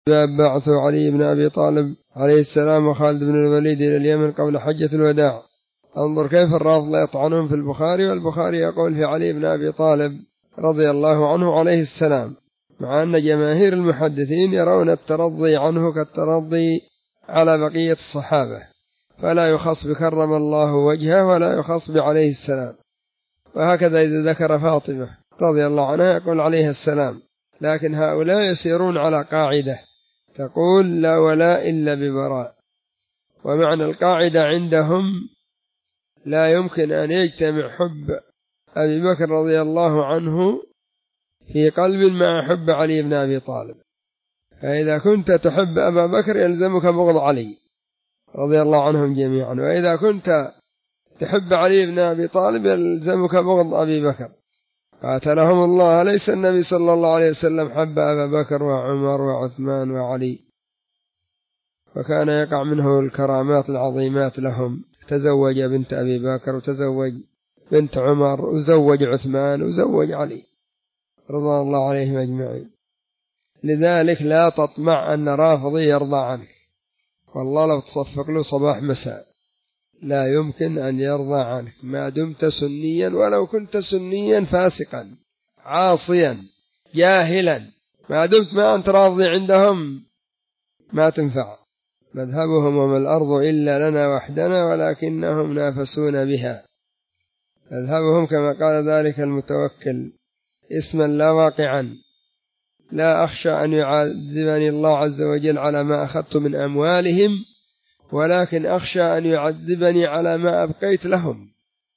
بعث علي بن أبي طالب عليه السلام وخالد بن الوليد إلى اليمن قبل حجة الوداع. انظر كيف الرافضة يطعنون في البخاري، والبخاري يقول في علي بن أبي طالب رضي الله عنه عليه السلام، مع أن جماهير المحدثين يرون الترضي عنه كالترضي على بقية الصحابة، فلا يخص بكرم الله وجهه ولا يخص بعليه السلام. وهكذا إذا ذكر فاطمة رضي الله عنها يقول عليها السلام. لكن هؤلاء يسيرون على قاعدة تقول لا ولاء إلا ببراء، ومعنى القاعدة عندهم لا يمكن أن يجتمع حب أبي بكر رضي الله عنه في قلب مع حب علي بن أبي طالب. فإذا كنت تحب أبا بكر يلزمك بغض علي رضي الله عنهم جميعا، وإذا كنت تحب علي بن أبي طالب يلزمك بغض أبي بكر قاتلهم الله. ليس النبي صلى الله عليه وسلم حب أبا بكر وعمر وعثمان وعلي، وكان يقع منه الكرامات العظيمات لهم. تزوج بنت أبي بكر وتزوج بنت عمر وزوج عثمان وزوج علي رضي الله عليهم أجمعين. لذلك لا تطمع أن رافضي يرضى عنك، والله لو تصفق له صباح مساء لا يمكن أن يرضى عنك ما دمت سنيا، ولو كنت سنيا فاسقا عاصيا جاهلا، ما دمت ما أنت راضي عندهم ما تنفع. مذهبهم وما الأرض إلا لنا وحدنا ولكنهم نافسون بها. مذهبهم كما قال ذلك المتوكل اسما لا واقعا: لا أخشى أن يعذبني الله عز وجل على ما أخذت من أموالهم، ولكن أخشى أن يعذبني على ما أبقيت لهم.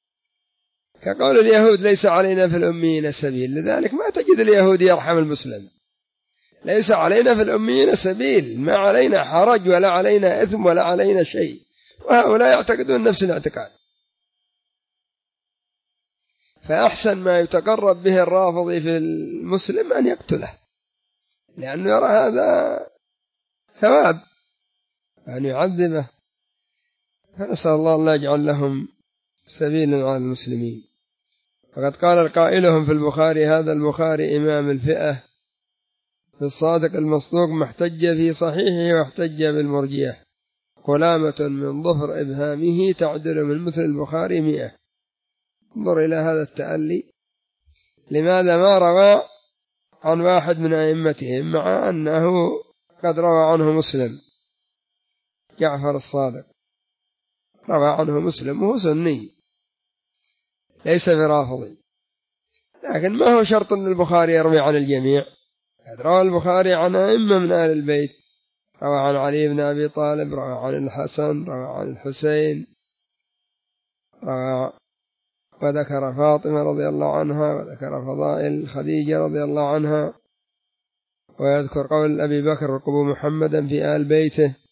كقول اليهود ليس علينا في الأميين سبيل، لذلك ما تجد اليهود يرحم المسلم. ليس علينا في الأميين سبيل، ما علينا حرج ولا علينا إثم ولا علينا شيء، وهؤلاء يعتقدون نفس الاعتقاد. فأحسن ما يتقرب به الرافضي في المسلم أن يقتله، لأنه يرى هذا ثواب أن يعذبه. فنسأل الله أن لا يجعل لهم سبيلا على المسلمين. فقد قال القائلهم في البخاري: هذا البخاري إمام الفئة في الصادق المصدوق، ما احتج في صحيحه واحتج بالمرجية، قلامة من ظفر إبهامه تعدل من مثل البخاري 100. انظر إلى هذا التألي، لماذا ما روى عن واحد من أئمتهم مع أنه قد روى عنه مسلم؟ جعفر الصادق روى عنه مسلم وهو سني ليس برافضي، لكن ما هو شرط أن البخاري يروي عن الجميع. قد روى البخاري عن أئمة من آل البيت، روى عن علي بن أبي طالب، روى عن الحسن، روى عن الحسين، روى وذكر فاطمة رضي الله عنها، وذكر فضائل خديجة رضي الله عنها، ويذكر قول أبي بكر: ارقبوا محمدا في آل بيته.